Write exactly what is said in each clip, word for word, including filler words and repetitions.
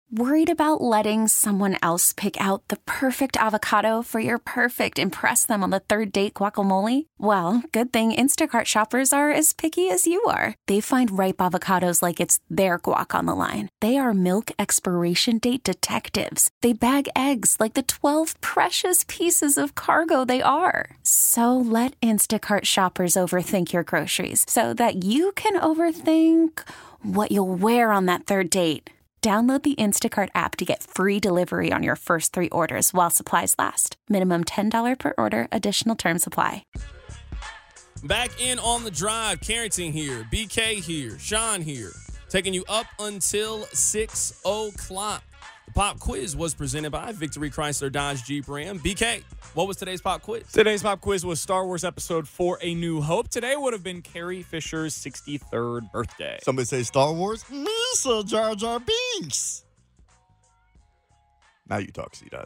Worried about letting someone else pick out the perfect avocado for your perfect impress them on the third date guacamole? Well, good thing Instacart shoppers are as picky as you are. They find ripe avocados like it's their guac on the line. They are milk expiration date detectives. They bag eggs like the twelve precious pieces of cargo they are. So let Instacart shoppers overthink your groceries so that you can overthink what you'll wear on that third date. Download the Instacart app to get free delivery on your first three orders while supplies last. Minimum ten dollars per order. Additional terms apply. Back in on the drive, Carrington here, B K here, Sean here, taking you up until six o'clock. The pop quiz was presented by Victory Chrysler Dodge Jeep Ram. B K, what was today's pop quiz? Today's pop quiz was Star Wars Episode four, A New Hope. Today would have been Carrie Fisher's sixty-third birthday. Somebody say Star Wars? Misa Jar Jar Binks. Now you talk, C-Dot.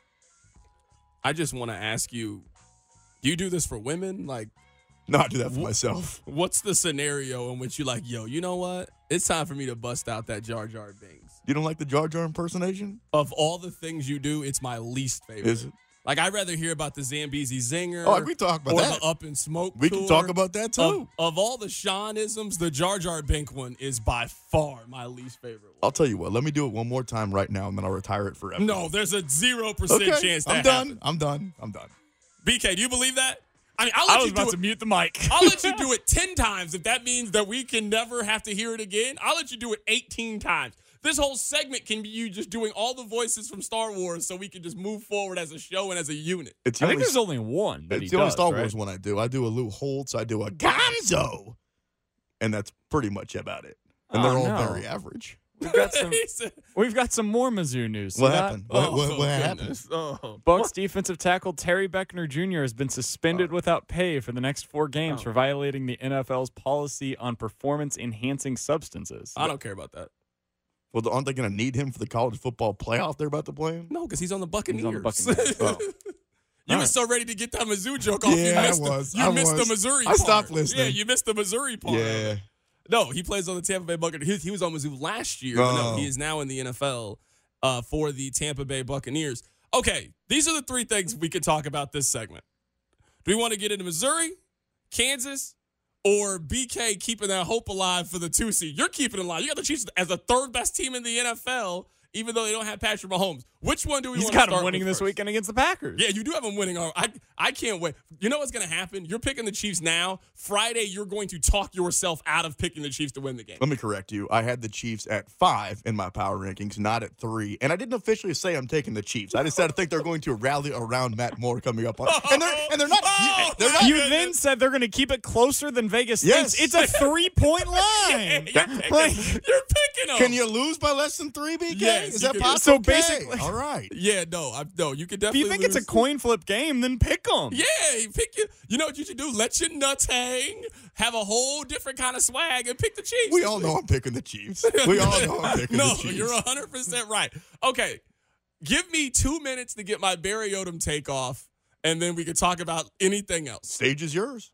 I just want to ask you, do you do this for women? Like, no, I do that for myself. What's the scenario in which you're like, yo, you know what? It's time for me to bust out that Jar Jar Binks. You don't like the Jar Jar impersonation? Of all the things you do, it's my least favorite. Is it? Like, I'd rather hear about the Zambezi Zinger. Oh, we talk about or that. the Up in Smoke We tour. can talk about that, too. Of, of all the Seanisms, the Jar Jar Bink one is by far my least favorite one. I'll tell you what. Let me do it one more time right now, and then I'll retire it forever. No, there's a zero percent okay, chance that I'm done. happens. I'm done. I'm done. B K, do you believe that? I mean, I'll let I was you do about it. to mute the mic. I'll let you do it ten times if that means that we can never have to hear it again. I'll let you do it eighteen times. This whole segment can be you just doing all the voices from Star Wars so we can just move forward as a show and as a unit. It's I the think only, there's only one that it's he the only does, Star right? Wars one I do. I do a Lou Holtz. I do a Gonzo. And that's pretty much about it. And Oh, they're all no. very average. We've got some, He said- we've got some more Mizzou news. What See that? happened? What, what, Oh, what happened? goodness. Oh. Bucks defensive tackle Terry Beckner Junior has been suspended Oh. without pay for the next four games Oh. for violating the N F L's policy on performance-enhancing substances. I don't care about that. Well, aren't they going to need him for the college football playoff they're about to play in? No, because he's on the Buccaneers. He's on the Buccaneers. Oh. You All were right. so ready to get that Mizzou joke off. you Yeah, I missed was. The, you I missed was. the Missouri I part. stopped listening. Yeah, you missed the Missouri part. Yeah. No, he plays on the Tampa Bay Buccaneers. He, he was on Mizzou last year. Oh. But no, he is now in the N F L uh, for the Tampa Bay Buccaneers. Okay, these are the three things we could talk about this segment. Do we want to get into Missouri, Kansas, or B K keeping that hope alive for the two seed? You're keeping it alive. You got the Chiefs as the third best team in the N F L, even though they don't have Patrick Mahomes. Which one do we He's want to got start him winning with this first? weekend against the Packers. Yeah, you do have them winning. I I can't wait. You know what's going to happen? You're picking the Chiefs now. Friday, you're going to talk yourself out of picking the Chiefs to win the game. Let me correct you. I had the Chiefs at five in my power rankings, not at three. And I didn't officially say I'm taking the Chiefs. I just said I think they're going to rally around Matt Moore coming up on. And they're and they're not. Oh, they're not. You then said they're going to keep it closer than Vegas Yes. thinks. It's a three-point line. You're picking, Like- you're picking them. Can you lose by less than three, B K? Yes, Is you that can. possible? So Okay. basically- all right. Yeah, no, I, no. You could If definitely. you think lose. it's a coin flip game, then pick them. Yeah, you pick your. You know what you should do? Let your nuts hang. Have a whole different kind of swag and pick the Chiefs. We all know I'm picking the Chiefs. We all know I'm picking no, the Chiefs. you're one hundred percent right. Okay, give me two minutes to get my Barry Odom take off, and then we can talk about anything else. Stage is yours.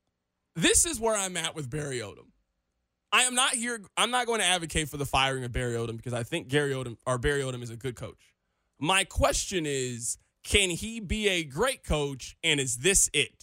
This is where I'm at with Barry Odom. I am not here. I'm not going to advocate for the firing of Barry Odom because I think Gary Odom or Barry Odom is a good coach. My question is, can he be a great coach, and is this it?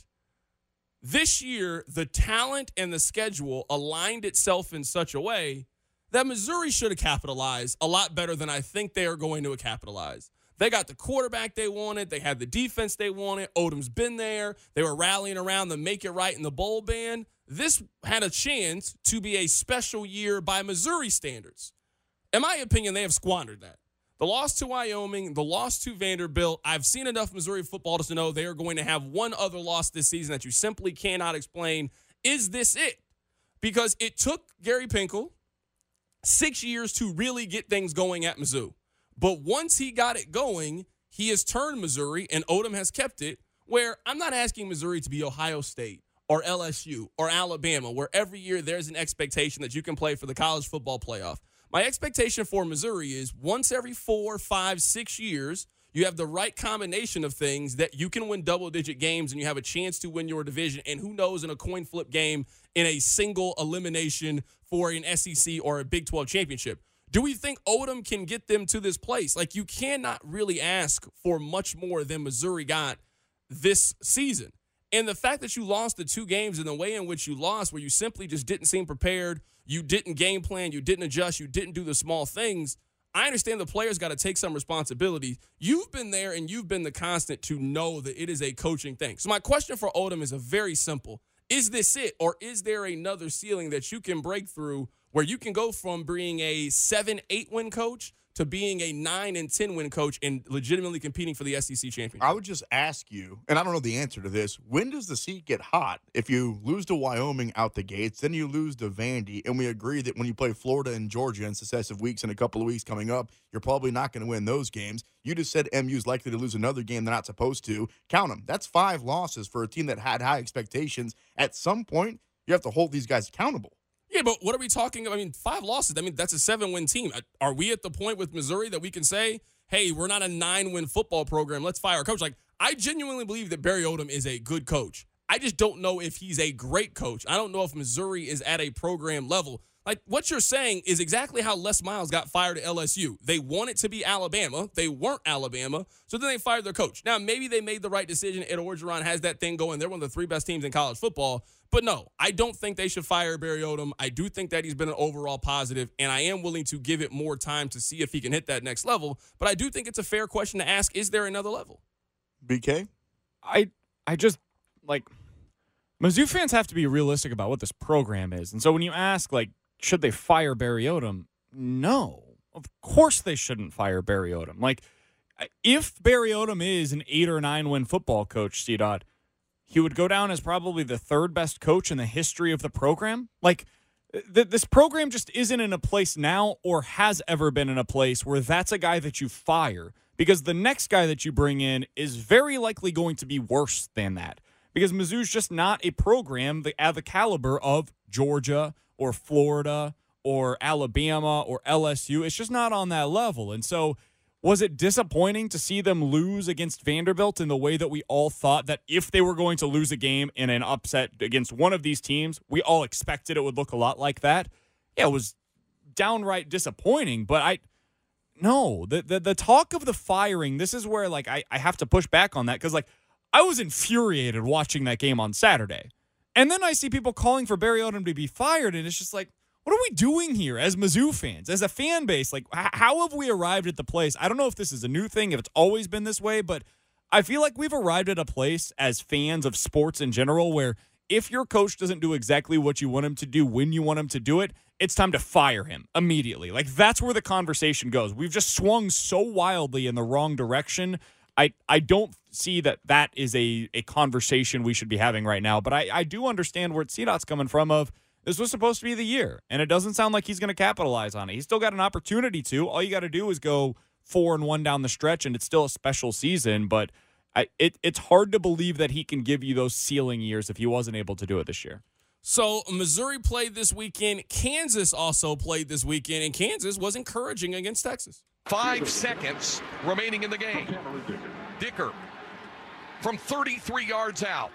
This year, the talent and the schedule aligned itself in such a way that Missouri should have capitalized a lot better than I think they are going to capitalize. They got the quarterback they wanted. They had the defense they wanted. Odom's been there. They were rallying around the make it right in the bowl ban. This had a chance to be a special year by Missouri standards. In my opinion, they have squandered that. The loss to Wyoming, the loss to Vanderbilt, I've seen enough Missouri football to know they are going to have one other loss this season that you simply cannot explain. Is this it? Because it took Gary Pinkel six years to really get things going at Mizzou. But once he got it going, he has turned Missouri, and Odom has kept it, where I'm not asking Missouri to be Ohio State or L S U or Alabama, where every year there's an expectation that you can play for the college football playoff. My expectation for Missouri is once every four, five, six years, you have the right combination of things that you can win double-digit games and you have a chance to win your division. And who knows, in a coin flip game, in a single elimination for an S E C or a Big twelve championship. Do we think Odom can get them to this place? Like, you cannot really ask for much more than Missouri got this season. And the fact that you lost the two games in the way in which you lost, where you simply just didn't seem prepared, you didn't game plan, you didn't adjust, you didn't do the small things, I understand the players got to take some responsibility. You've been there and you've been the constant to know that it is a coaching thing. So my question for Odom is a very simple. Is this it, or is there another ceiling that you can break through where you can go from being a seven, eight win coach to being a nine and ten win coach and legitimately competing for the S E C championship? I would just ask you, and I don't know the answer to this, when does the seat get hot? If you lose to Wyoming out the gates, then you lose to Vandy, and we agree that when you play Florida and Georgia in successive weeks and a couple of weeks coming up, you're probably not going to win those games. You just said M U's likely to lose another game they're not supposed to. Count them. That's five losses for a team that had high expectations. At some point, you have to hold these guys accountable. Yeah, but what are we talking about? I mean, five losses. I mean, that's a seven-win team. Are we at the point with Missouri that we can say, hey, we're not a nine-win football program, let's fire our coach? Like, I genuinely believe that Barry Odom is a good coach. I just don't know if he's a great coach. I don't know if Missouri is at a program level. Like, what you're saying is exactly how Les Miles got fired at L S U. They wanted to be Alabama. They weren't Alabama. So then they fired their coach. Now, maybe they made the right decision. Ed Orgeron has that thing going. They're one of the three best teams in college football. But no, I don't think they should fire Barry Odom. I do think that he's been an overall positive, and I am willing to give it more time to see if he can hit that next level. But I do think it's a fair question to ask, is there another level? B K? I I just, like, Mizzou fans have to be realistic about what this program is. And so when you ask, like, should they fire Barry Odom? No. Of course they shouldn't fire Barry Odom. Like, if Barry Odom is an eight or nine win football coach, C-Dot, he would go down as probably the third best coach in the history of the program. Like, th- this program just isn't in a place now or has ever been in a place where that's a guy that you fire, because the next guy that you bring in is very likely going to be worse than that, because Mizzou's just not a program that at the caliber of Georgia or Florida or Alabama or L S U. It's just not on that level. And so was it disappointing to see them lose against Vanderbilt in the way that we all thought that if they were going to lose a game in an upset against one of these teams, we all expected it would look a lot like that? Yeah, it was downright disappointing, but I no, the the, the talk of the firing, this is where like I, I have to push back on that, because like I was infuriated watching that game on Saturday. And then I see people calling for Barry Odom to be fired, and it's just like, what are we doing here as Mizzou fans, as a fan base? Like, h- how have we arrived at the place? I don't know if this is a new thing, if it's always been this way, but I feel like we've arrived at a place as fans of sports in general where if your coach doesn't do exactly what you want him to do when you want him to do it, it's time to fire him immediately. Like, that's where the conversation goes. We've just swung so wildly in the wrong direction. I, I don't see that that is a, a conversation we should be having right now, but I, I do understand where C-Dot's coming from of this was supposed to be the year, and it doesn't sound like he's going to capitalize on it. He's still got an opportunity to. All you got to do is go four and one down the stretch, and it's still a special season, but I, it, it's hard to believe that he can give you those ceiling years if he wasn't able to do it this year. So Missouri played this weekend. Kansas also played this weekend, and Kansas was encouraging against Texas. Five seconds remaining in the game. Dicker from thirty-three yards out.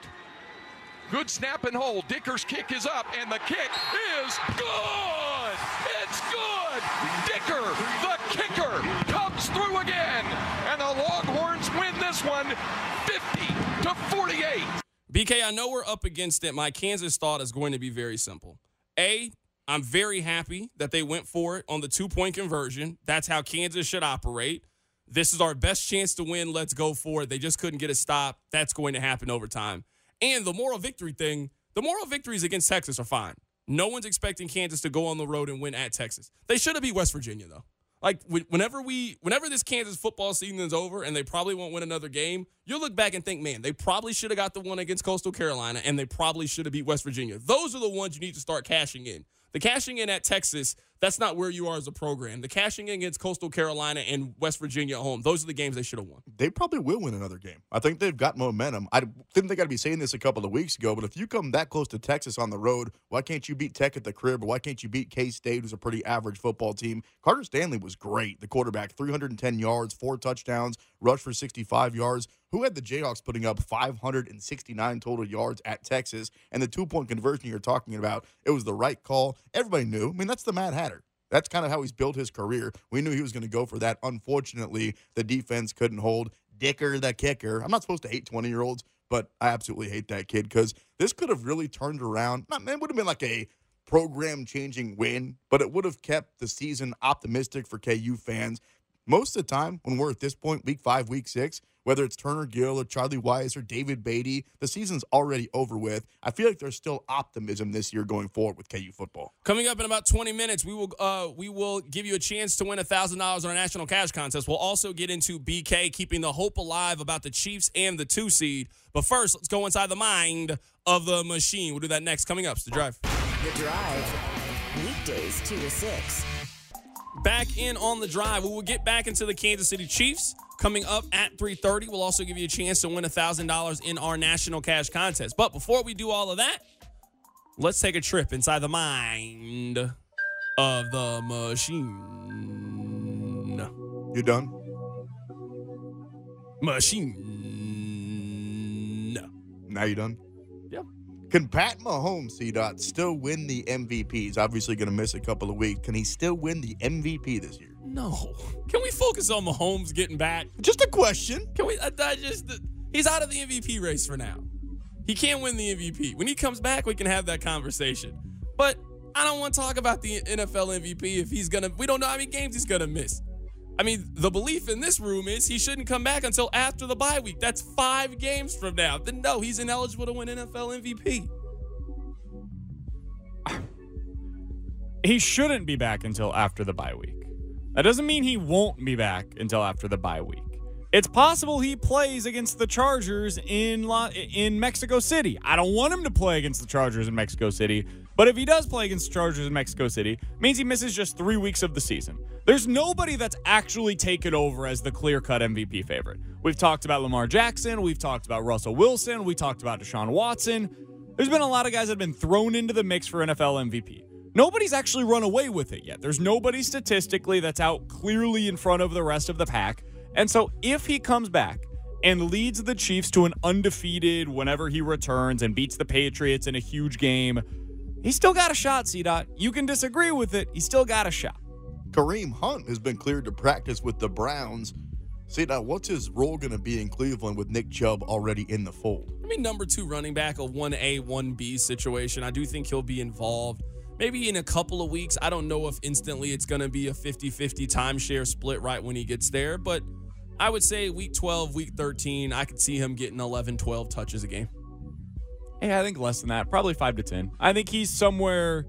Good snap and hold. Dicker's kick is up, and the kick is good. It's good. Dicker, the kicker, comes through again, and the Longhorns win this one fifty to forty-eight. B K, I know we're up against it. My Kansas thought is going to be very simple. A, I'm very happy that they went for it on the two-point conversion. That's how Kansas should operate. This is our best chance to win. Let's go for it. They just couldn't get a stop. That's going to happen over time. And the moral victory thing, the moral victories against Texas are fine. No one's expecting Kansas to go on the road and win at Texas. They should have beat West Virginia, though. Like, whenever we, whenever this Kansas football season is over and they probably won't win another game, you'll look back and think, man, they probably should have got the one against Coastal Carolina, and they probably should have beat West Virginia. Those are the ones you need to start cashing in. The cashing in at Texas, that's not where you are as a program. The cashing in against Coastal Carolina and West Virginia at home, those are the games they should have won. They probably will win another game. I think they've got momentum. I didn't think I'd be saying this a couple of weeks ago, but if you come that close to Texas on the road, why can't you beat Tech at the crib? Or why can't you beat K-State, who's a pretty average football team? Carter Stanley was great, the quarterback, three hundred ten yards, four touchdowns, rushed for sixty-five yards. Who had the Jayhawks putting up five hundred sixty-nine total yards at Texas? And the two-point conversion you're talking about, it was the right call. Everybody knew. I mean, that's the Mad Hatter. That's kind of how he's built his career. We knew he was going to go for that. Unfortunately, the defense couldn't hold. Dicker, the kicker. I'm not supposed to hate twenty-year-olds, but I absolutely hate that kid because this could have really turned around. Not, it would have been like a program-changing win, but it would have kept the season optimistic for K U fans. Most of the time, when we're at this point, week five, week six, whether it's Turner Gill or Charlie Weiss or David Beatty, the season's already over with. I feel like there's still optimism this year going forward with K U football. Coming up in about twenty minutes, we will uh, we will give you a chance to win one thousand dollars on our national cash contest. We'll also get into B K keeping the hope alive about the Chiefs and the two seed. But first, let's go inside the mind of the machine. We'll do that next. Coming up, it's The Drive. The Drive, weekdays two to six. Back in on The Drive. We will get back into the Kansas City Chiefs coming up at three thirty. We'll also give you a chance to win one thousand dollars in our national cash contest. But before we do all of that, let's take a trip inside the mind of the machine. You done? Machine. Now you done? Yep. Can Pat Mahomes, C-Dot, still win the M V P? He's obviously going to miss a couple of weeks. Can he still win the M V P this year? No. Can we focus on Mahomes getting back? Just a question. Can we? I, I just he's out of the M V P race for now. He can't win the M V P. When he comes back, we can have that conversation. But I don't want to talk about the N F L M V P if he's gonna. We don't know how many games he's gonna miss. I mean, the belief in this room is he shouldn't come back until after the bye week. That's five games from now. Then no, he's ineligible to win N F L M V P. He shouldn't be back until after the bye week. That doesn't mean he won't be back until after the bye week. It's possible he plays against the Chargers in La- in Mexico City. I don't want him to play against the Chargers in Mexico City, but if he does play against the Chargers in Mexico City, it means he misses just three weeks of the season. There's nobody that's actually taken over as the clear-cut M V P favorite. We've talked about Lamar Jackson. We've talked about Russell Wilson. We talked about Deshaun Watson. There's been a lot of guys that have been thrown into the mix for N F L M V P. Nobody's actually run away with it yet. There's nobody statistically that's out clearly in front of the rest of the pack. And so if he comes back and leads the Chiefs to an undefeated whenever he returns and beats the Patriots in a huge game, he's still got a shot, C-Dot. You can disagree with it. He's still got a shot. Kareem Hunt has been cleared to practice with the Browns. C-Dot, what's his role going to be in Cleveland with Nick Chubb already in the fold? I mean, number two running back, a one A, one B situation. I do think he'll be involved. Maybe in a couple of weeks. I don't know if instantly it's going to be a fifty-fifty timeshare split right when he gets there, but I would say week twelve, week thirteen, I could see him getting eleven, twelve touches a game. Hey, I think less than that. Probably five to ten. I think he's somewhere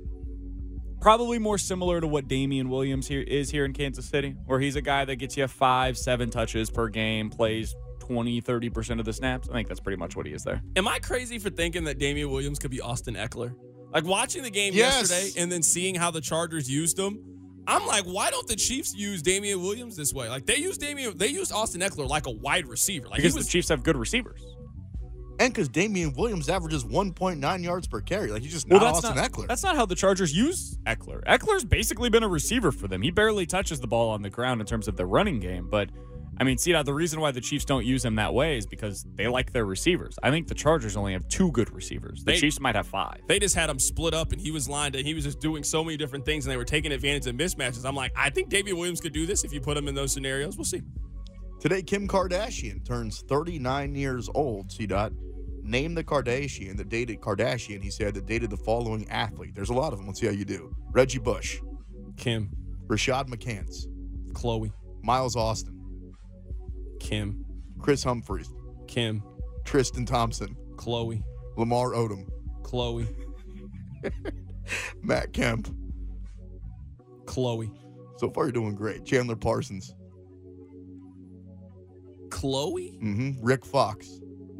probably more similar to what Damian Williams here is here in Kansas City, where he's a guy that gets you five, seven touches per game, plays twenty, thirty percent of the snaps. I think that's pretty much what he is there. Am I crazy for thinking that Damian Williams could be Austin Eckler? Like, watching the game Yes. yesterday and then seeing how the Chargers used him, I'm like, why don't the Chiefs use Damian Williams this way? Like, they used Damian, they used Austin Eckler like a wide receiver. Like, Because he was, the Chiefs have good receivers. And because Damian Williams averages one point nine yards per carry. Like, he's just not Austin not, Eckler. That's not how the Chargers use Eckler. Eckler's basically been a receiver for them. He barely touches the ball on the ground in terms of their running game, but I mean, see, now the reason why the Chiefs don't use him that way is because they like their receivers. I think the Chargers only have two good receivers. The They- Chiefs might have five. they just had him split up, and he was lined up. He was just doing so many different things, and they were taking advantage of mismatches. I'm like, I think Damian Williams could do this if you put him in those scenarios. We'll see. Today, Kim Kardashian turns thirty-nine years old, C-Dot. Name the Kardashian that dated Kardashian, he said, that dated the following athlete. There's a lot of them. Let's see how you do. Reggie Bush, Kim, Rashad McCants, Chloe, Miles Austin, Kim, Chris Humphries, Kim, Tristan Thompson, Chloe, Lamar Odom, Chloe, Matt Kemp. Chloe, So far, you're doing great. Chandler Parsons, Chloe? mm-hmm. Rick Fox.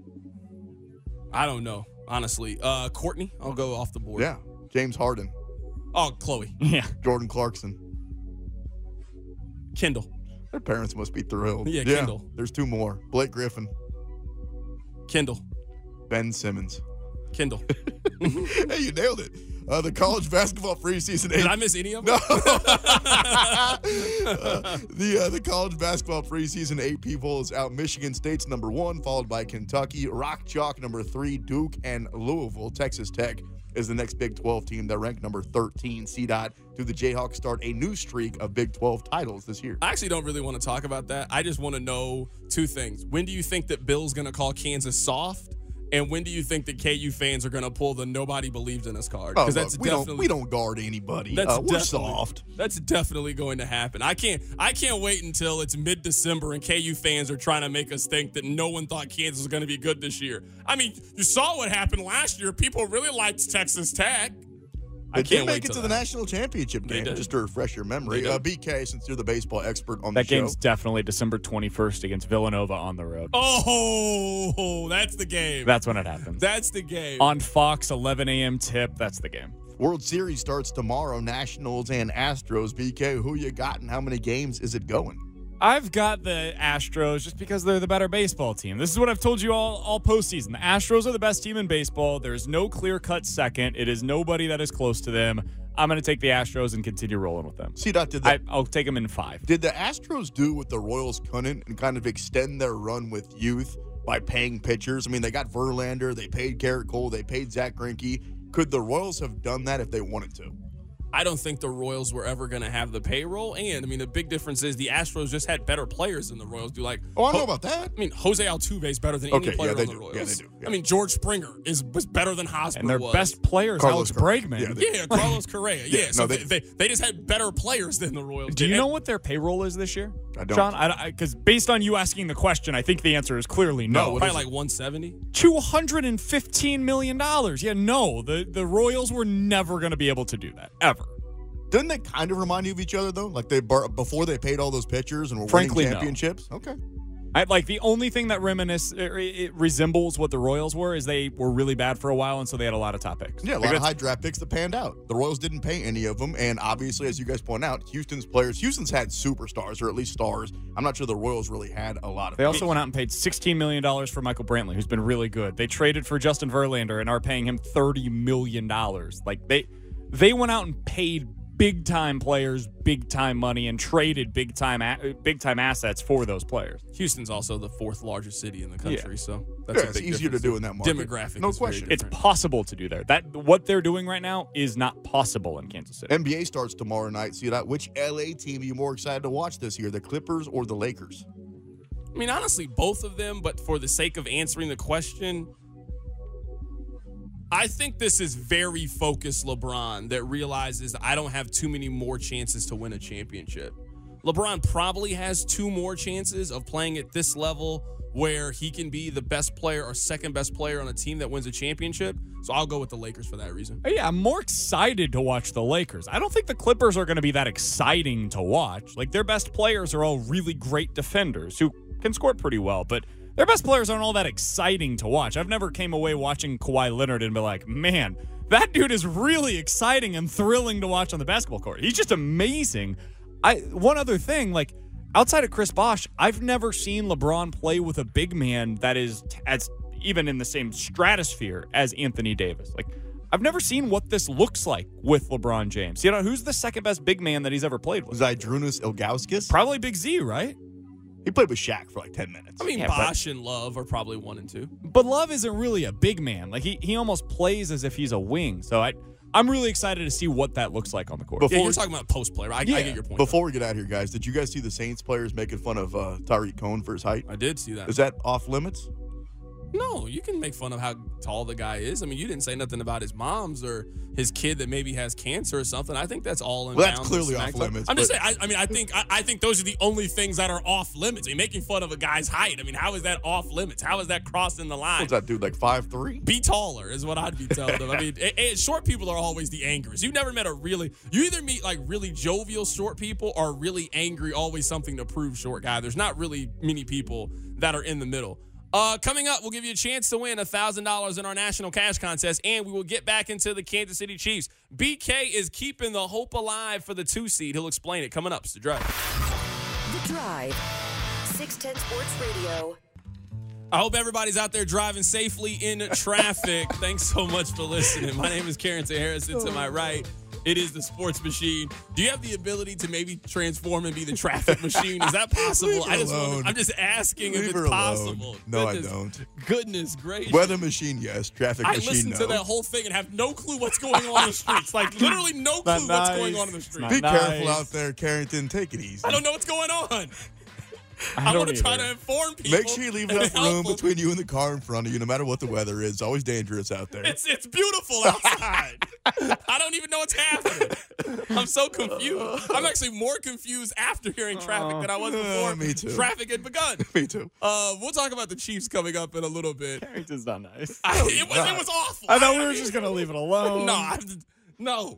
I don't know, honestly. Uh, Courtney, I'll go off the board. Yeah. James Harden, Oh, Chloe, Yeah. Jordan Clarkson. Kendall, Their parents must be thrilled. Yeah, Kendall. There's two more. Blake Griffin, Kendall, Ben Simmons. Kendall. Hey, you nailed it. Uh, the college basketball preseason. Did I miss any of them? No. uh, the uh, the college basketball preseason A P poll is out. Michigan State's number one, followed by Kentucky. Rock Chalk number three, Duke and Louisville. Texas Tech is the next Big twelve team that ranked number thirteen. C DOT, do the Jayhawks start a new streak of Big twelve titles this year? I actually don't really want to talk about that. I just want to know two things. When do you think that Bill's going to call Kansas soft? And when do you think the K U fans are going to pull the nobody believed in us card? Oh, Because look, that's we definitely don't we don't guard anybody. That's Uh, we're definitely- soft. That's definitely going to happen. I can't I can't wait until it's mid-December and K U fans are trying to make us think that no one thought Kansas was going to be good this year. I mean, you saw what happened last year. People really liked Texas Tech. They I did can't make wait it to till the that. national championship They game, did. just to refresh your memory. They did. Uh, B K, since you're the baseball expert on That the show. game's definitely December twenty-first against Villanova on the road. Oh, that's the game. That's when it happens. That's the game. On Fox, eleven a.m. tip. That's the game. World Series starts tomorrow, Nationals and Astros. B K, who you got and how many games is it going? I've got the Astros just because they're the better baseball team. This is what I've told you all all postseason. The Astros are the best team in baseball. There's no clear-cut second. It is nobody that is close to them. I'm going to take the Astros and continue rolling with them. C. Dot, did the, I, I'll take them in five. did the Astros do what the Royals couldn't and kind of extend their run with youth by paying pitchers? I mean, they got Verlander, they paid Garrett Cole, they paid Zach Greinke. Could the Royals have done that if they wanted to? I don't think the Royals were ever going to have the payroll. And, I mean, the big difference is the Astros just had better players than the Royals do. Like, Oh, I know Ho- about that. I mean, Jose Altuve is better than Okay, any player yeah, they on the do. Royals. Yeah, they do. Yeah. I mean, George Springer is was better than Hosmer And their was. best player is Carlos Alex Correa. Bregman. Yeah, they- Yeah, Carlos Correa. Yeah, Yeah, so no, they, they- they, they just had better players than the Royals Do did. you And- know what their payroll is this year? I don't. John, because based on you asking the question, I think the answer is clearly no. No, what Probably is like one seventy. two hundred fifteen million dollars. Yeah, no. The, the Royals were never going to be able to do that, ever. Didn't they kind of remind you of each other, though? Like, they bar- before they paid all those pitchers and were Frankly, winning no. championships? Okay. I, like, the only thing that reminisce, it, it resembles what the Royals were is they were really bad for a while, and so they had a lot of top picks. Yeah, a Like, lot of that's- high draft picks that panned out. The Royals didn't pay any of them, and obviously, as you guys point out, Houston's players, Houston's had superstars, or at least stars. I'm not sure the Royals really had a lot of They also them. went out and paid sixteen million dollars for Michael Brantley, who's been really good. They traded for Justin Verlander and are paying him thirty million dollars. Like, they they went out and paid big time players, big time money, and traded big time a- big time assets for those players. Houston's also the fourth largest city in the country, Yeah. so that's Yeah, a it's big easier to difference. do in that market. Demographic, No is very question. It's different. possible to do there. That what they're doing right now is not possible in Kansas City. N B A starts tomorrow night. See that? Which L A team are you more excited to watch this year, the Clippers or the Lakers? I mean, honestly, both of them, but for the sake of answering the question, I think this is very focused LeBron that realizes I don't have too many more chances to win a championship. LeBron probably has two more chances of playing at this level where he can be the best player or second best player on a team that wins a championship. So I'll go with the Lakers for that reason. Yeah, I'm more excited to watch the Lakers. I don't think the Clippers are going to be that exciting to watch. Like, their best players are all really great defenders who can score pretty well, but their best players aren't all that exciting to watch. I've never came away watching Kawhi Leonard and be like, man, that dude is really exciting and thrilling to watch on the basketball court. He's just amazing. I one other thing, like, outside of Chris Bosh, I've never seen LeBron play with a big man that is t- as even in the same stratosphere as Anthony Davis. Like, I've never seen what this looks like with LeBron James. You know, who's the second best big man that he's ever played with? Zydrunas Ilgauskas? Probably Big Z, right? He played with Shaq for like ten minutes. I mean, Yeah, but- Bosh and Love are probably one and two. But Love isn't really a big man. Like, he he almost plays as if he's a wing. So I I'm really excited to see what that looks like on the court. Before- Yeah, you're talking about post player. I, Yeah. I get your point. Before we get out of here, guys, did you guys see the Saints players making fun of uh, Tyreek Cohen for his height? I did see that. Is that off limits? No, you can make fun of how tall the guy is. I mean, you didn't say nothing about his mom's or his kid that maybe has cancer or something. I think that's all in Well, that's bounds clearly and off smack talk. limits, I'm just but- saying. I, I mean, I think I, I think those are the only things that are off limits. I mean, making fun of a guy's height. I mean, how is that off limits? How is that crossing the line? What's that dude, like five three? Be taller is what I'd be telling them. I mean, and, and short people are always the angriest. You've never met a really, you either meet like really jovial short people or really angry, always something to prove short guy. There's not really many people that are in the middle. Uh, coming up, we'll give you a chance to win one thousand dollars in our national cash contest, and we will get back into the Kansas City Chiefs. B K is keeping the hope alive for the two seed. He'll explain it coming up. It's The Drive. The Drive. six ten Sports Radio. I hope everybody's out there driving safely in traffic. Thanks so much for listening. My name is Carrington Harrison. To my right, It is the sports machine. Do you have the ability to maybe transform and be the traffic machine? Is that possible? Leave her I just alone. wanna, I'm just asking Leave if her it's alone. possible. No, I Goodness, don't. Goodness gracious. Weather machine, yes. Traffic I machine, listen no. to that whole thing and have no clue what's going on in the streets. Like, literally no clue Not what's nice. going on in the It's streets. not Be nice. careful out there, Carrington. Take it easy. I don't know what's going on. I I don't want to try either. to inform people. Make sure you leave and enough help room them. between you and the car in front of you, no matter what the weather is. It's always dangerous out there. It's it's beautiful outside. I don't even know what's happening. I'm so confused. I'm actually more confused after hearing traffic than I was before Uh, me too. traffic had begun. Me too. Uh, we'll talk about the Chiefs coming up in a little bit. Carrington's not nice. I, it, was, it was awful. I thought we were just gonna leave it alone. No, I, no.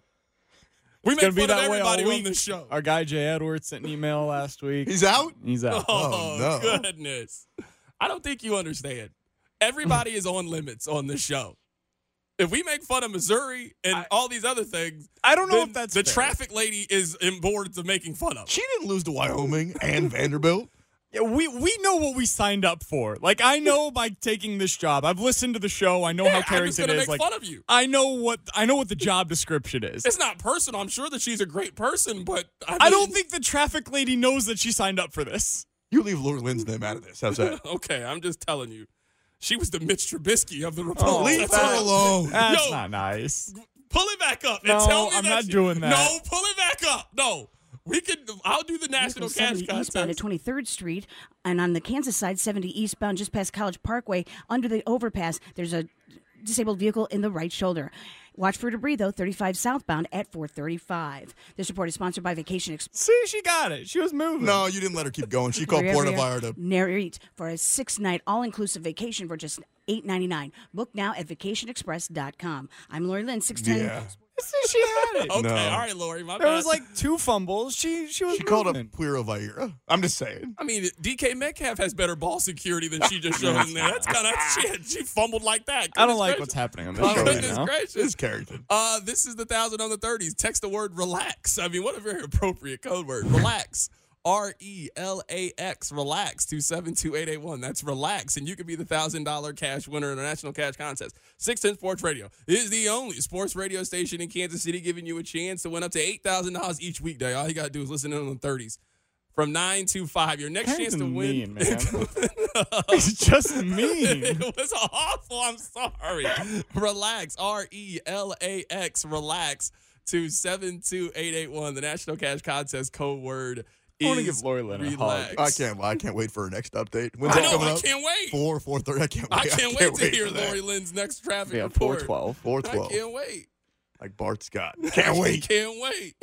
We Gonna make be fun of that way all everybody on week. this show. Our guy Jay Edwards sent an email last week. He's out? He's out. Oh, Oh, no. goodness. I don't think you understand. Everybody is on limits on this show. If we make fun of Missouri and I- all these other things, I don't know then if that's the fair. traffic lady is in boards of making fun of. She didn't lose to Wyoming and Vanderbilt. Yeah, we we know what we signed up for. Like, I know by taking this job, I've listened to the show. I know Yeah, how I'm just Carrington gonna is. make Like, fun of you. I know what I know what the job description is. It's not personal. I'm sure that she's a great person, but I, I don't mean- think the traffic lady knows that she signed up for this. You leave Lori Lynn's name out of this. How's that? Okay, I'm just telling you. She was the Mitch Trubisky of the Oh, Republic. leave That's her all. alone. That's Yo. not nice. Pull it back up and No, tell me I'm that not she- doing that. No, pull it back up. No. We could I'll do the National Vehicle Cash seventy eastbound at Contest. twenty-third Street, and on the Kansas side, seventy eastbound just past College Parkway, under the overpass, there's a disabled vehicle in the right shoulder. Watch for debris, though, thirty-five southbound at four thirty-five. This report is sponsored by Vacation Express. See, she got it. She was moving. No, you didn't let her keep going. She called Puerto Vallarta. Narrate for a six-night all-inclusive vacation for just eight ninety-nine. Book now at vacation express dot com. I'm Lori Lynn, six ten. Yeah. See, she had it. Okay, No. all right, Lori, my There bad. was like two fumbles. She she was She called up moving. Puerto Vallarta. I'm just saying. I mean, D K Metcalf has better ball security than she just showed in there. That's kind of shit. She fumbled like that. I don't Goodness like gracious. what's happening on this Oh, show right goodness now. gracious. It's Carrington. Uh, this is the thousand on the thirties. Text the word relax. I mean, what a very appropriate code word. Relax. R E L A X. Relax to seven two eight eight one. That's relax. And you could be the one thousand dollars cash winner in the National Cash Contest. six ten Sports Radio is the only sports radio station in Kansas City giving you a chance to win up to eight thousand dollars each weekday. All you got to do is listen in on the thirties. From nine to five. Your next chance to Carrington's win. mean, man. It's just mean. It was awful. I'm sorry. Relax. R E L A X. Relax to seven two eight eight one. The National Cash Contest code word I wanna is give Lori Lynn a hug. relax. I can't. I can't wait for her next update. When's I that know. coming I up? can't wait. Four, four thirty. I can't wait. I can't, wait to hear for that. Lori Lynn's next traffic Yeah, four report. twelve. Four I twelve. can't wait. Like Bart Scott. Can't wait. Can't wait.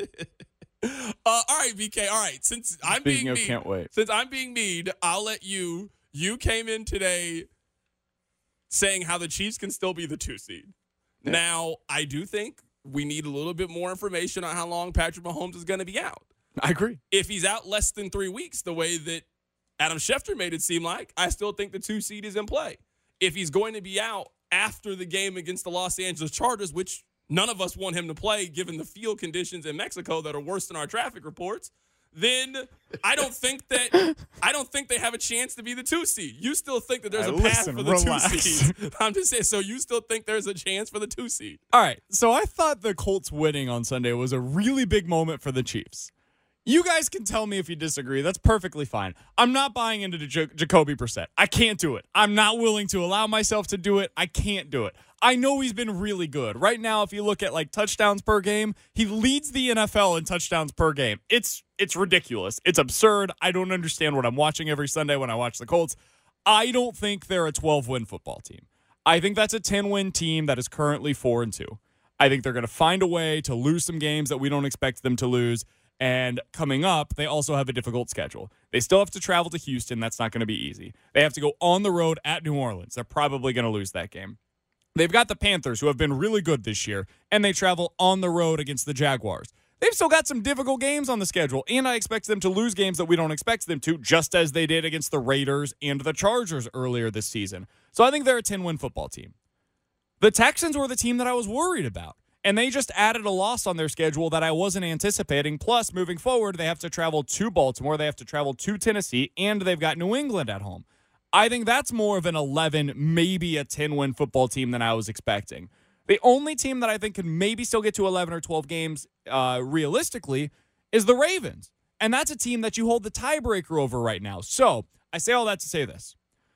uh, all right, B K. All right. Since I'm Speaking being of mean, can't wait. since I'm being mean, I'll let you. You came in today saying how the Chiefs can still be the two seed. Yeah. Now, I do think we need a little bit more information on how long Patrick Mahomes is going to be out. I agree. If he's out less than three weeks, the way that Adam Schefter made it seem like, I still think the two seed is in play. If he's going to be out after the game against the Los Angeles Chargers, which none of us want him to play given the field conditions in Mexico that are worse than our traffic reports, then I don't think that I don't think they have a chance to be the two seed. You still think that there's All a right, path listen, for the relax. two seed. I'm just saying, so you still think there's a chance for the two seed. All right. So I thought the Colts winning on Sunday was a really big moment for the Chiefs. You guys can tell me if you disagree. That's perfectly fine. I'm not buying into J- Jacoby Brissett. I can't do it. I'm not willing to allow myself to do it. I can't do it. I know he's been really good. Right now, if you look at like touchdowns per game, he leads the N F L in touchdowns per game. It's it's ridiculous. It's absurd. I don't understand what I'm watching every Sunday when I watch the Colts. I don't think they're a twelve-win football team. I think that's a ten-win team that is currently four and two. I think they're going to find a way to lose some games that we don't expect them to lose. And coming up, they also have a difficult schedule. They still have to travel to Houston. That's not going to be easy. They have to go on the road at New Orleans. They're probably going to lose that game. They've got the Panthers, who have been really good this year, and they travel on the road against the Jaguars. They've still got some difficult games on the schedule, and I expect them to lose games that we don't expect them to, just as they did against the Raiders and the Chargers earlier this season. So I think they're a ten-win football team. The Texans were the team that I was worried about. And they just added a loss on their schedule that I wasn't anticipating. Plus, moving forward, they have to travel to Baltimore, they have to travel to Tennessee, and they've got New England at home. I think that's more of an eleven, maybe a ten-win football team than I was expecting. The only team that I think can maybe still get to eleven or twelve games uh, realistically is the Ravens. And that's a team that you hold the tiebreaker over right now. So I say all that to say this.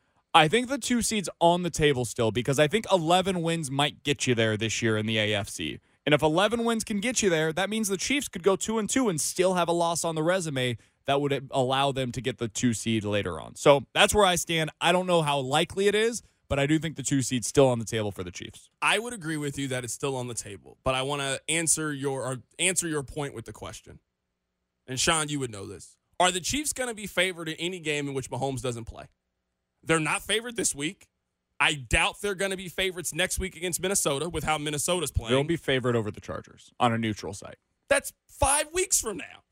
I think the two seed's on the table still because I think eleven wins might get you there this year in the A F C. And if eleven wins can get you there, that means the Chiefs could go two and two and still have a loss on the resume that would allow them to get the two seed later on. So that's where I stand. I don't know how likely it is, but I do think the two seed's still on the table for the Chiefs. I would agree with you that it's still on the table, but I want to answer your or answer your point with the question. And Sean, you would know this. Are the Chiefs going to be favored in any game in which Mahomes doesn't play? They're not favored this week. I doubt they're going to be favorites next week against Minnesota with how Minnesota's playing. They'll be favored over the Chargers on a neutral site. That's five weeks from now.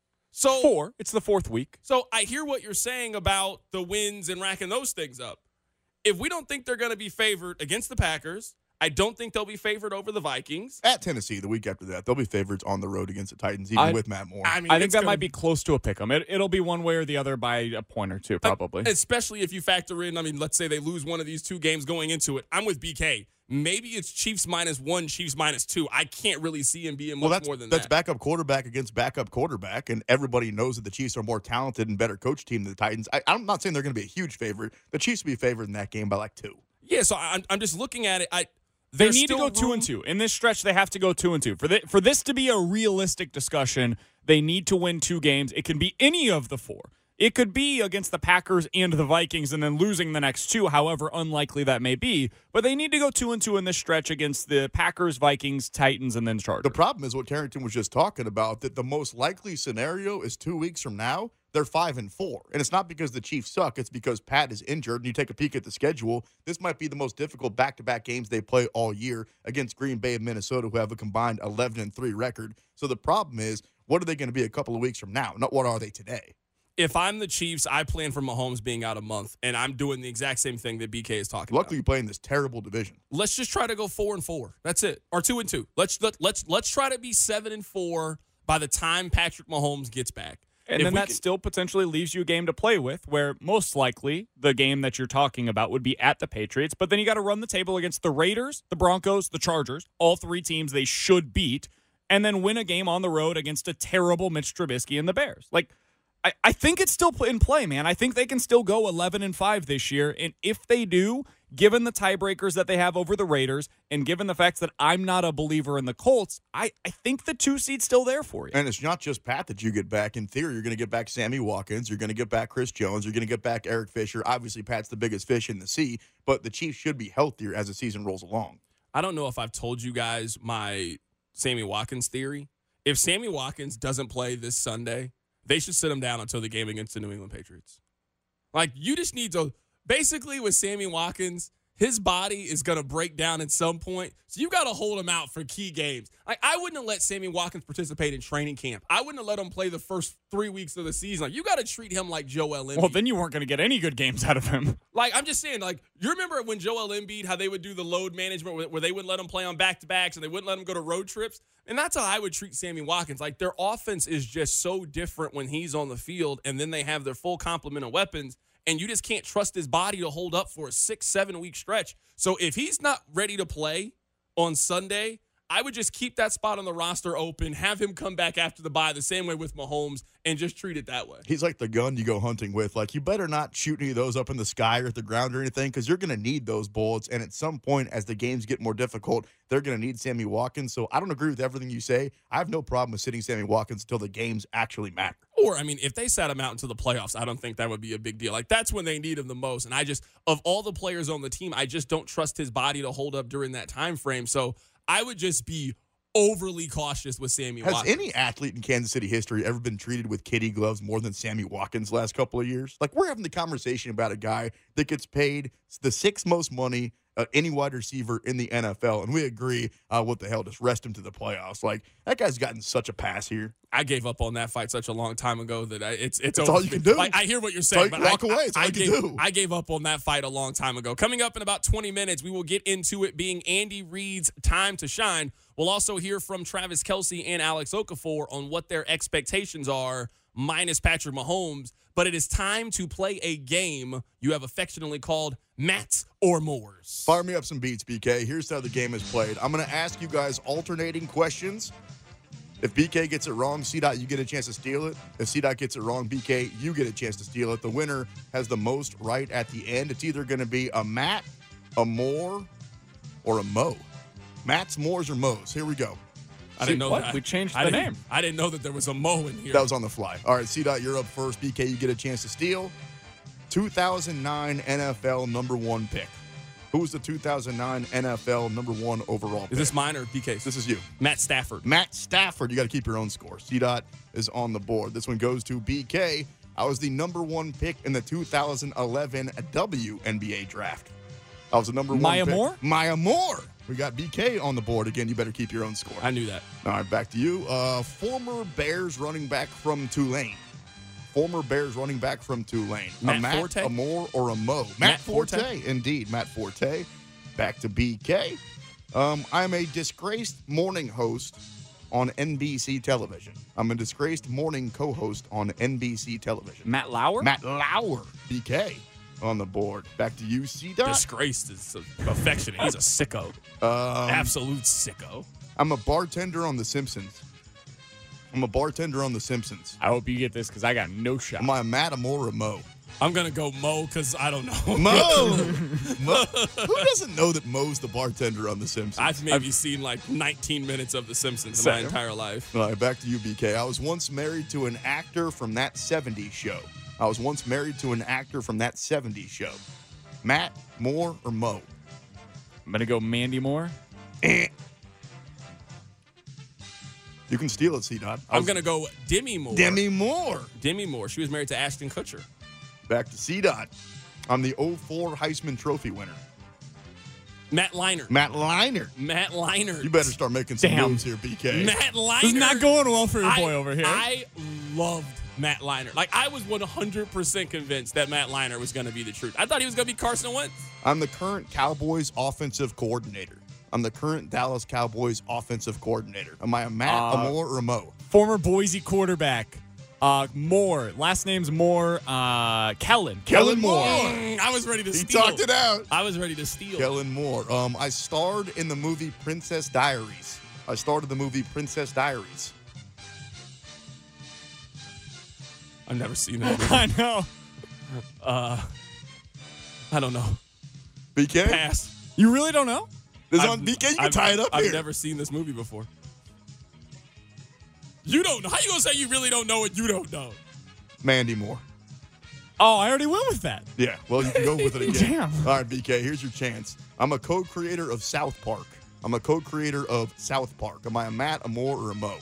So Four. It's the fourth week. So I hear what you're saying about the wins and racking those things up. If we don't think they're going to be favored against the Packers, I don't think they'll be favored over the Vikings. At Tennessee, the week after that, they'll be favorites on the road against the Titans, even I, with Matt Moore. I, mean, I think that gonna, might be close to a pick 'em. It, it'll be one way or the other by a point or two, probably. Especially if you factor in, I mean, let's say they lose one of these two games going into it. I'm with B K. Maybe it's Chiefs minus one, Chiefs minus two. I can't really see him being much well, that's, more than that's that. That's backup quarterback against backup quarterback, and everybody knows that the Chiefs are a more talented and better coach team than the Titans. I, I'm not saying they're going to be a huge favorite. The Chiefs will be favored in that game by like two. Yeah, so I'm, I'm just looking at it. I They need to go room. two and two. In this stretch, they have to go two and two. For, the, for this to be a realistic discussion, they need to win two games. It can be any of the four. It could be against the Packers and the Vikings and then losing the next two, however unlikely that may be. But they need to go two and two in this stretch against the Packers, Vikings, Titans, and then Chargers. The problem is what Carrington was just talking about, that the most likely scenario is two weeks from now, they're five and four. And it's not because the Chiefs suck. It's because Pat is injured. And you take a peek at the schedule, this might be the most difficult back-to-back games they play all year against Green Bay and Minnesota, who have a combined eleven and three record. So the problem is, what are they going to be a couple of weeks from now? Not what are they today? If I'm the Chiefs, I plan for Mahomes being out a month, and I'm doing the exact same thing that B K is talking Luckily, about. you play in this terrible division. Let's just try to go four and four. That's it, or two and two. Let's let, let's let's try to be seven and four by the time Patrick Mahomes gets back. And if then that can, still potentially leaves you a game to play with, where most likely the game that you're talking about would be at the Patriots. But then you got to run the table against the Raiders, the Broncos, the Chargers, all three teams they should beat, and then win a game on the road against a terrible Mitch Trubisky and the Bears. Like, I, I think it's still in play, man. I think they can still go eleven and five this year. And if they do, given the tiebreakers that they have over the Raiders, and given the fact that I'm not a believer in the Colts, I, I think the two seed's still there for you. And it's not just Pat that you get back. In theory, you're going to get back Sammy Watkins. You're going to get back Chris Jones. You're going to get back Eric Fisher. Obviously, Pat's the biggest fish in the sea, but the Chiefs should be healthier as the season rolls along. I don't know if I've told you guys my Sammy Watkins theory. If Sammy Watkins doesn't play this Sunday, they should sit him down until the game against the New England Patriots. Like, you just need to – basically with Sammy Watkins, his body is going to break down at some point. So you got to hold him out for key games. Like, I wouldn't have let Sammy Watkins participate in training camp. I wouldn't have let him play the first three weeks of the season. Like, you got to treat him like Joel Embiid. Well, then you weren't going to get any good games out of him. Like, I'm just saying, like, you remember when Joel Embiid, how they would do the load management where, where they wouldn't let him play on back-to-backs and they wouldn't let him go to road trips? And that's how I would treat Sammy Watkins. Like, their offense is just so different when he's on the field, and then they have their full complement of weapons, and you just can't trust his body to hold up for a six, seven-week stretch. So if he's not ready to play on Sunday, I would just keep that spot on the roster open, have him come back after the bye the same way with Mahomes, and just treat it that way. He's like the gun you go hunting with. Like, you better not shoot any of those up in the sky or at the ground or anything, because you're going to need those bullets. And at some point, as the games get more difficult, they're going to need Sammy Watkins. So I don't agree with everything you say. I have no problem with sitting Sammy Watkins until the games actually matter. Or, I mean, if they sat him out into the playoffs, I don't think that would be a big deal. Like, that's when they need him the most. And I just, of all the players on the team, I just don't trust his body to hold up during that time frame. So I would just be overly cautious with Sammy Has Watkins. any athlete in Kansas City history ever been treated with kitty gloves more than Sammy Watkins the last couple of years? Like, we're having the conversation about a guy that gets paid the sixth most money uh, any wide receiver in the N F L, and we agree, uh, what the hell, just rest him to the playoffs. Like, that guy's gotten such a pass here. I gave up on that fight such a long time ago that I, it's it's That's over. all you can do. Like, I hear what you're That's all saying, you but can walk I, away. That's I, all I you can gave, do. I gave up on that fight a long time ago. Coming up in about twenty minutes, we will get into it being Andy Reid's time to shine. We'll also hear from Travis Kelce and Alex Okafor on what their expectations are minus Patrick Mahomes but it is time to play a game you have affectionately called Matt's or More's. Fire me up some beats, B K. Here's how the game is played. I'm going to ask you guys alternating questions. If B K gets it wrong, C-Dot, you get a chance to steal it. If C-Dot gets it wrong, B K, you get a chance to steal it. The winner has the most right at the end. It's either going to be a Matt, a More, or a Mo. Matt's, More's, or Mo's. Here we go. I didn't know what? that. We changed I the didn't- name. I didn't know that there was a Mo in here. That was on the fly. All right, C-Dot, you're up first. B K, you get a chance to steal. two thousand nine N F L number one pick. Who was the two thousand nine N F L number one overall pick? Is this mine or B K's? This is you. Matt Stafford. Matt Stafford. You got to keep your own score. C-Dot is on the board. This one goes to B K. I was the number one pick in the two thousand eleven W N B A draft. I was the number one Maya pick. Moore? Maya Moore. We got B K on the board. Again, you better keep your own score. I knew that. All right, back to you. Uh, former Bears running back from Tulane. Former Bears running back from Tulane. Matt a Matt, Forte? a Moore, or a Mo? Matt, Matt Forte. Forte? Indeed, Matt Forte. Back to B K. Um, I'm a disgraced morning host on N B C television. I'm a disgraced morning co-host on N B C television. Matt Lauer? Matt Lauer. B K on the board. Back to you, C-Dot. Disgraced is affectionate. He's a sicko. Um, Absolute sicko. I'm a bartender on The Simpsons. I'm a bartender on The Simpsons. I hope you get this because I got no shot. Am I a Matt, a Moore, or a Mo? I'm going to go Mo because I don't know. Mo! Mo! Who doesn't know that Mo's the bartender on The Simpsons? I've maybe seen like nineteen minutes of The Simpsons in my Same. entire life. All right, back to you, B K. I was once married to an actor from That seventies Show. I was once married to an actor from That seventies Show. Matt, Moore, or Mo? I'm going to go Mandy Moore. Eh. You can steal it, C-Dot. I I'm was- going to go Demi Moore. Demi Moore. Demi Moore. She was married to Ashton Kutcher. Back to C-Dot. I'm the oh four Heisman Trophy winner. Matt Leinart. Matt Leinart. Matt Leinart. You better start making some Damn. moves here, B K. Matt Leinart. This is not going well for your I- boy over here. I loved Matt Leinart. Like, I was one hundred percent convinced that Matt Leinart was going to be the truth. I thought he was going to be Carson Wentz. I'm the current Cowboys offensive coordinator. I'm the current Dallas Cowboys offensive coordinator. Am I a Matt, Uh, a Moore, or a Mo? Former Boise quarterback. Uh, Moore. Last name's Moore. Uh, Kellen. Kellen Moore. Mm, I was ready to He steal. talked it out. I was ready to steal. Kellen Moore. Um, I starred in the movie Princess Diaries. I starred in the movie Princess Diaries. I've never seen that movie. I know. Uh, I don't know. B K? Pass. You really don't know? This is I've- on B K. You can I've- tie it up I've here. never seen this movie before. You don't know. How you gonna say you really don't know what you don't know? Mandy Moore. Oh, I already went with that. Yeah, well, you can go with it again. Damn. All right, B K, here's your chance. I'm a co-creator of South Park. I'm a co-creator of South Park. Am I a Matt, a Moore, or a Mo?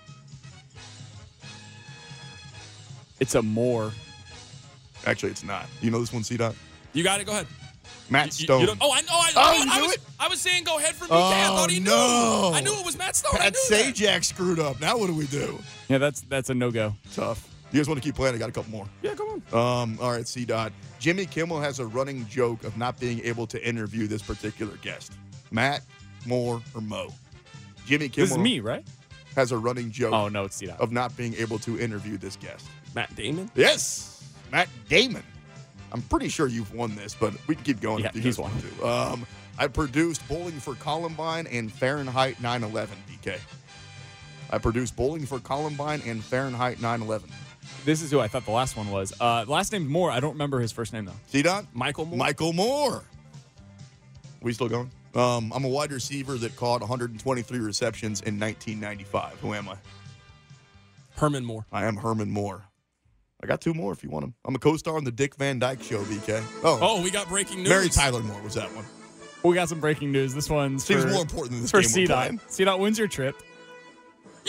It's a Moore. Actually, it's not. Do you know this one, C-Dot? You got it. Go ahead. Matt You- you Stone. don't- oh, I know. I, Oh, I, you I knew was, it? I was saying go ahead for B K. I Oh, thought he knew. no. I knew it was Matt Stone. I Pat knew that. Sajak screwed up. Now what do we do? Yeah, that's that's a no-go. Tough. You guys want to keep playing? I got a couple more. Yeah, come on. Um, all right, C-Dot. Jimmy Kimmel has a running joke of not being able to interview this particular guest. Matt, Moore, or Mo? Jimmy Kimmel This is me, right? has a running joke Oh, no, it's C-Dot. of not being able to interview this guest. Matt Damon. Yes, Matt Damon. I'm pretty sure you've won this, but we can keep going Yeah, if you he's guys want to. Um, I produced Bowling for Columbine and Fahrenheit nine eleven, B K. I produced Bowling for Columbine and Fahrenheit nine eleven. This is who I thought the last one was. Uh, last name's Moore. I don't remember his first name, though. C-Dot? Michael Moore. Michael Moore. We still going? Um, I'm a wide receiver that caught one hundred twenty-three receptions in nineteen ninety-five. Who am I? Herman Moore. I am Herman Moore. I got two more if you want them. I'm a co-star on the Dick Van Dyke Show, B K. Oh, Oh, we got breaking news. Mary Tyler Moore was that one. We got some breaking news. This one's Seems for, more important than this for game we're C-Dot. playing. C-Dot wins your trip. Yo!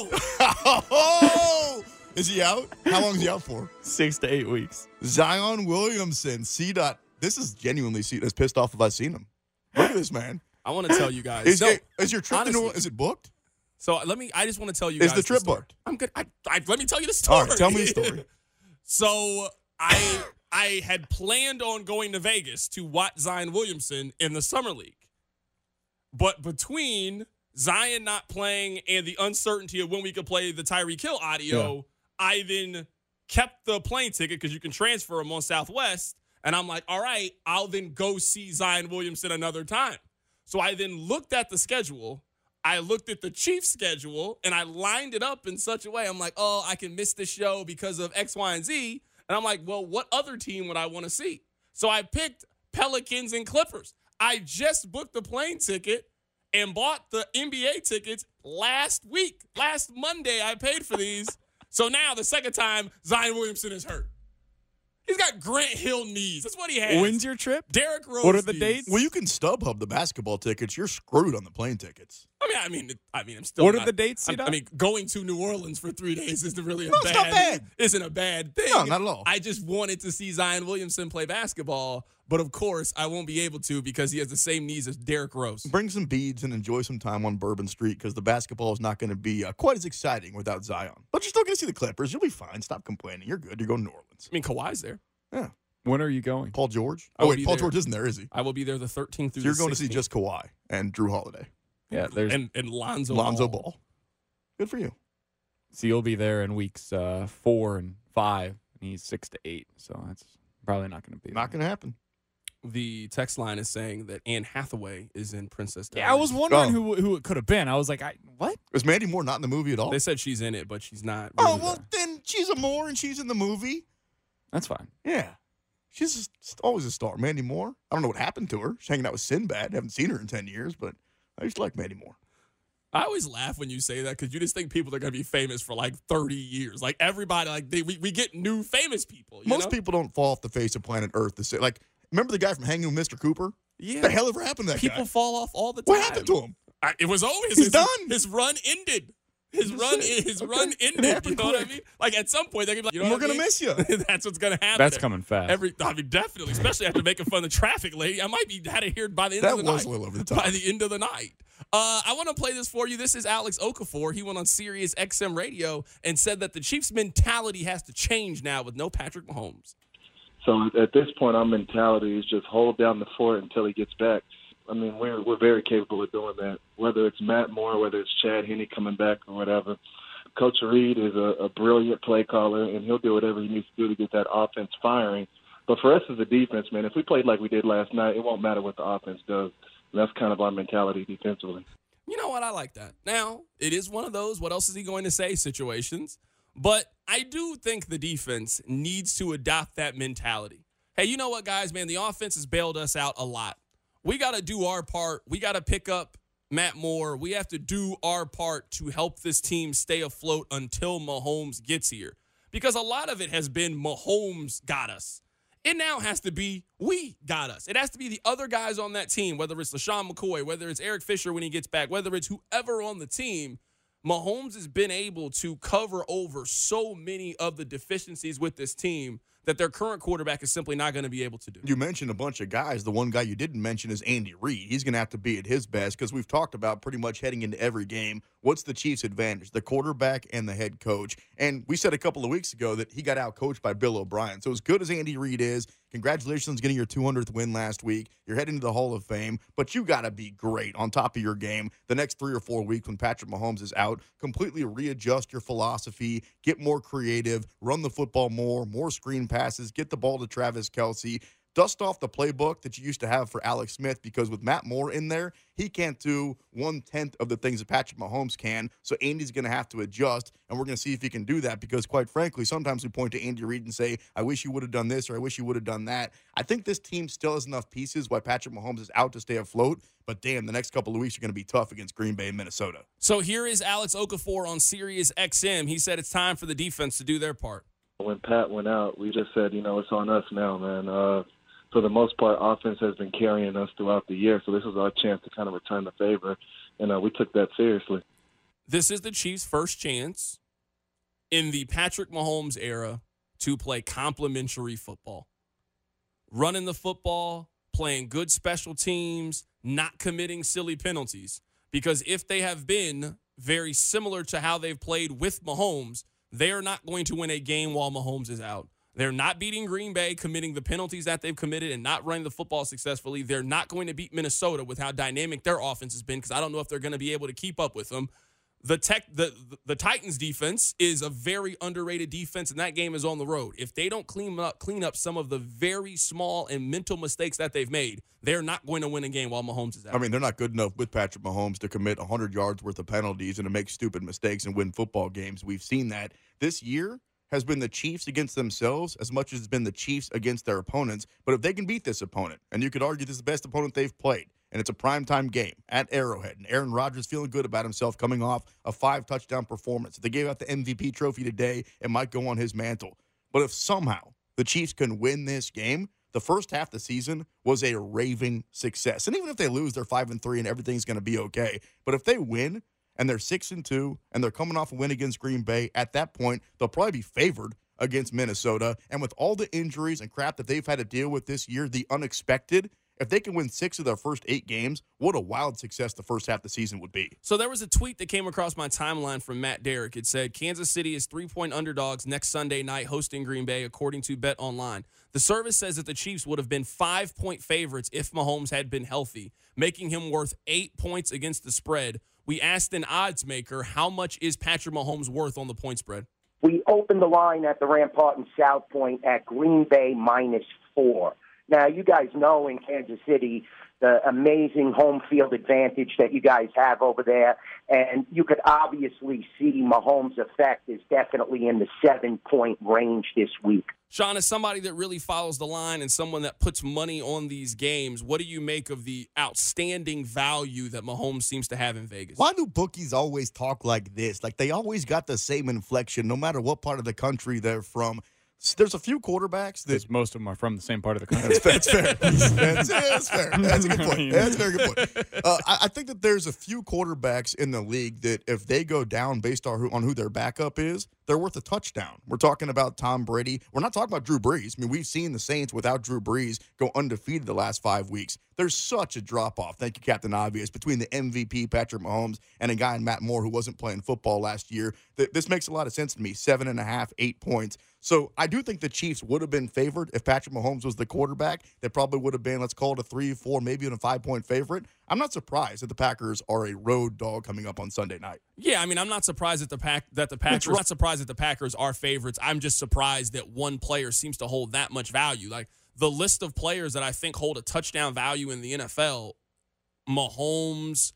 Oh! Is he out? How long is he out for? Six to eight weeks. Zion Williamson. C. Dot. This is genuinely C. As pissed off if I've seen him. Look at this man. I want to tell you guys. Is, No, it, is your trip to honestly. New Orleans, is it booked? So let me. I just want to tell you Is guys the trip story. booked? I'm good. I, I, let me tell you the story. All right, tell me the story. So I I had planned on going to Vegas to watch Zion Williamson in the summer league, but between Zion not playing and the uncertainty of when we could play the Tyreek Hill audio, I then kept the plane ticket because you can transfer them on Southwest. And I'm like, all right, I'll then go see Zion Williamson another time. So I then looked at the schedule. I looked at the Chiefs schedule, and I lined it up in such a way. I'm like, oh, I can miss the show because of X, Y, and Z. And I'm like, well, what other team would I want to see? So I picked Pelicans and Clippers. I just booked the plane ticket and bought the N B A tickets last week. Last Monday, I paid for these. So now the second time, Zion Williamson is hurt. He's got Grant Hill knees. That's what he has. When's your trip? Derrick Rose. What are the knees. dates? Well, you can StubHub the basketball tickets. You're screwed on the plane tickets. I mean, I mean, I mean, I'm still. What are not, the dates, I, C-Dub? I mean, going to New Orleans for three days isn't really a No, it's bad. not bad. Isn't a bad thing. No, not at all. I just wanted to see Zion Williamson play basketball, but of course, I won't be able to because he has the same knees as Derrick Rose. Bring some beads and enjoy some time on Bourbon Street because the basketball is not going to be uh, quite as exciting without Zion. But you're still going to see the Clippers. You'll be fine. Stop complaining. You're good. You're going to New Orleans. I mean, Kawhi's there. Yeah. When are you going? Paul George? I Oh, will wait, be Paul there. George isn't there, is he? I will be there the thirteenth through So you're the going to see sixteenth. just Kawhi and Drew Holiday. Yeah, there's and and Lonzo Lonzo Ball. Ball. Good for you. so you'll be there in weeks uh, four and five, and he's six to eight, so that's probably not going to be. Not going to happen. The text line is saying that Anne Hathaway is in Princess Diaries. Yeah, I was wondering Oh. who who it could have been. I was like, I what? Is Mandy Moore not in the movie at all? They said she's in it, but she's not. Oh, really well, there. then she's a Moore and she's in the movie. That's fine. Yeah. She's just always a star. Mandy Moore. I don't know what happened to her. She's hanging out with Sinbad. Haven't seen her in ten years, but I used to like Mandy Moore. I always laugh when you say that because you just think people are going to be famous for like thirty years. Like everybody, like they, we, we get new famous people. You Most know? people don't fall off the face of planet Earth. To say, like, remember the guy from Hanging with Mister Cooper? Yeah. What the hell ever happened to that People guy? fall off all the time. What happened to him? I, it was always He's his, done. His run ended. His Just run, saying. his Okay. run It ended. You happened know what I quick. mean? Like at some point, they're gonna be like, you know And what we're I gonna mean? miss you. That's what's gonna happen. That's coming fast. Every, I mean, definitely, especially after making fun of the traffic lady. I might be had it here by the end That of the was night. a little over the top. By the end of the night. Uh, I want to play this for you. This is Alex Okafor. He went on Sirius X M radio and said that the Chiefs' mentality has to change now with no Patrick Mahomes. So at this point, our mentality is just hold down the fort until he gets back. I mean, we're we're very capable of doing that. Whether it's Matt Moore, whether it's Chad Henne coming back or whatever, Coach Reed is a, a brilliant play caller, and he'll do whatever he needs to do to get that offense firing. But for us as a defense, man, if we played like we did last night, it won't matter what the offense does. And that's kind of our mentality defensively. You know what? I like that. Now, it is one of those what else is he going to say situations. But I do think the defense needs to adopt that mentality. Hey, you know what, guys, man? The offense has bailed us out a lot. We got to do our part. We got to pick up Matt Moore. We have to do our part to help this team stay afloat until Mahomes gets here. Because a lot of it has been Mahomes got us. It now has to be we got us. It has to be the other guys on that team, whether it's LaShawn McCoy, whether it's Eric Fisher when he gets back, whether it's whoever on the team. Mahomes has been able to cover over so many of the deficiencies with this team that their current quarterback is simply not going to be able to do. You mentioned a bunch of guys. The one guy you didn't mention is Andy Reid. He's going to have to be at his best because we've talked about pretty much heading into every game. What's the Chiefs' advantage? The quarterback and the head coach. And we said a couple of weeks ago that he got out-coached by Bill O'Brien. So as good as Andy Reid is, congratulations on getting your two hundredth win last week. You're heading to the Hall of Fame, but you got to be great on top of your game the next three or four weeks when Patrick Mahomes is out. Completely readjust your philosophy, get more creative, run the football more, more screen passes, get the ball to Travis Kelce. Dust off the playbook that you used to have for Alex Smith because with Matt Moore in there, he can't do one-tenth of the things that Patrick Mahomes can. So Andy's going to have to adjust, and we're going to see if he can do that because, quite frankly, sometimes we point to Andy Reid and say, I wish you would have done this or I wish you would have done that. I think this team still has enough pieces why Patrick Mahomes is out to stay afloat, but damn, the next couple of weeks are going to be tough against Green Bay and Minnesota. So here is Alex Okafor on Sirius X M. He said it's time for the defense to do their part. When Pat went out, we just said, you know, it's on us now, man. Uh, for the most part, offense has been carrying us throughout the year, so this is our chance to kind of return the favor, and uh, we took that seriously. This is the Chiefs' first chance in the Patrick Mahomes era to play complimentary football. Running the football, playing good special teams, not committing silly penalties. Because if they have been very similar to how they've played with Mahomes, they are not going to win a game while Mahomes is out. They're not beating Green Bay, committing the penalties that they've committed and not running the football successfully. They're not going to beat Minnesota with how dynamic their offense has been because I don't know if they're going to be able to keep up with them. The tech, the the Titans defense is a very underrated defense, and that game is on the road. If they don't clean up clean up some of the very small and mental mistakes that they've made, they're not going to win a game while Mahomes is out. I mean, they're not good enough with Patrick Mahomes to commit one hundred yards worth of penalties and to make stupid mistakes and win football games. We've seen that. This year has been the Chiefs against themselves as much as it's been the Chiefs against their opponents. But if they can beat this opponent, and you could argue this is the best opponent they've played, and it's a primetime game at Arrowhead, and Aaron Rodgers feeling good about himself coming off a five-touchdown performance. If they gave out the M V P trophy today, it might go on his mantle. But if somehow the Chiefs can win this game, the first half of the season was a raving success. And even if they lose, they're five and three, and everything's going to be okay. But if they win, and they're six and two, and they're coming off a win against Green Bay, at that point, they'll probably be favored against Minnesota. And with all the injuries and crap that they've had to deal with this year, the unexpected, if they can win six of their first eight games, what a wild success the first half of the season would be. So there was a tweet that came across my timeline from Matt Derrick. It said, Kansas City is three-point underdogs next Sunday night hosting Green Bay, according to Bet Online. The service says that the Chiefs would have been five-point favorites if Mahomes had been healthy, making him worth eight points against the spread. We asked an odds maker, how much is Patrick Mahomes worth on the point spread? We opened the line at the Rampart and South Point at Green Bay minus four. Now, you guys know in Kansas City the amazing home field advantage that you guys have over there, and you could obviously see Mahomes' effect is definitely in the seven-point range this week. Sean, as somebody that really follows the line and someone that puts money on these games, what do you make of the outstanding value that Mahomes seems to have in Vegas? Why do bookies always talk like this? Like, they always got the same inflection, no matter what part of the country they're from. There's a few quarterbacks that most of them are from the same part of the country. That's, that's fair. That's, that's fair. That's a good point. That's a very good point. Uh, I, I think that there's a few quarterbacks in the league that if they go down based on who, on who their backup is, they're worth a touchdown. We're talking about Tom Brady. We're not talking about Drew Brees. I mean, we've seen the Saints without Drew Brees go undefeated the last five weeks. There's such a drop-off, thank you, Captain Obvious, between the M V P, Patrick Mahomes, and a guy in Matt Moore who wasn't playing football last year. This makes a lot of sense to me. Seven and a half, eight points. So I do think the Chiefs would have been favored if Patrick Mahomes was the quarterback. They probably would have been, let's call it a three, four, maybe even a five-point favorite. I'm not surprised that the Packers are a road dog coming up on Sunday night. Yeah, I mean, I'm not surprised that the pack that the Packers. I'm not surprised that the Packers are favorites. I'm just surprised that one player seems to hold that much value. Like the list of players that I think hold a touchdown value in the N F L: Mahomes,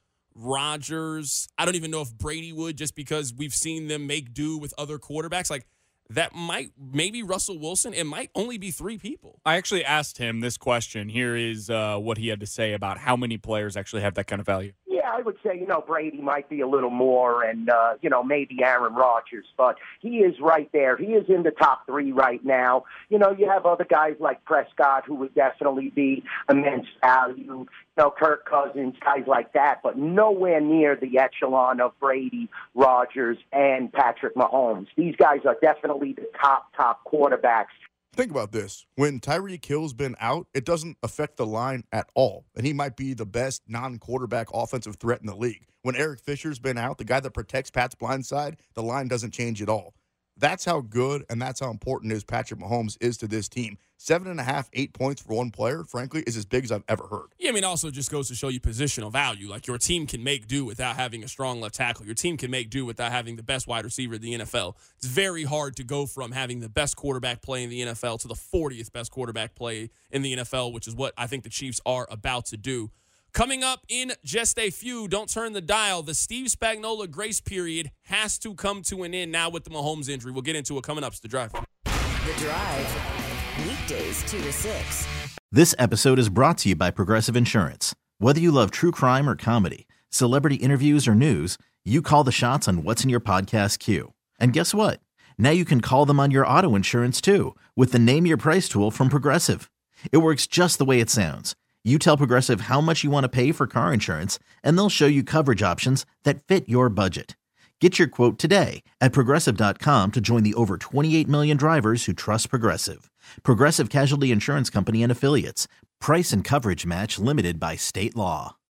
Rodgers. I don't even know if Brady would, just because we've seen them make do with other quarterbacks. Like that might maybe Russell Wilson. It might only be three people. I actually asked him this question. Here is uh, what he had to say about how many players actually have that kind of value. Yeah, I would say, you know, Brady might be a little more and, uh, you know, maybe Aaron Rodgers, but he is right there. He is in the top three right now. You know, you have other guys like Prescott who would definitely be immense value, you know, Kirk Cousins, guys like that, but nowhere near the echelon of Brady, Rodgers, and Patrick Mahomes. These guys are definitely the top, top quarterbacks. Think about this. When Tyreek Hill's been out, it doesn't affect the line at all. And he might be the best non-quarterback offensive threat in the league. When Eric Fisher's been out, the guy that protects Pat's blind side, the line doesn't change at all. That's how good and that's how important is Patrick Mahomes is to this team. Seven and a half, eight points for one player, frankly, is as big as I've ever heard. Yeah, I mean, also just goes to show you positional value. Like, your team can make do without having a strong left tackle. Your team can make do without having the best wide receiver in the N F L. It's very hard to go from having the best quarterback play in the N F L to the fortieth best quarterback play in the N F L, which is what I think the Chiefs are about to do. Coming up in just a few, don't turn the dial. The Steve Spagnuolo grace period has to come to an end now with the Mahomes injury. We'll get into it coming up. It's The Drive. The Drive. Weekdays two to six. This episode is brought to you by Progressive Insurance. Whether you love true crime or comedy, celebrity interviews or news, you call the shots on what's in your podcast queue. And guess what? Now you can call them on your auto insurance too with the Name Your Price tool from Progressive. It works just the way it sounds. You tell Progressive how much you want to pay for car insurance, and they'll show you coverage options that fit your budget. Get your quote today at Progressive dot com to join the over twenty-eight million drivers who trust Progressive. Progressive Casualty Insurance Company and Affiliates. Price and coverage match limited by state law.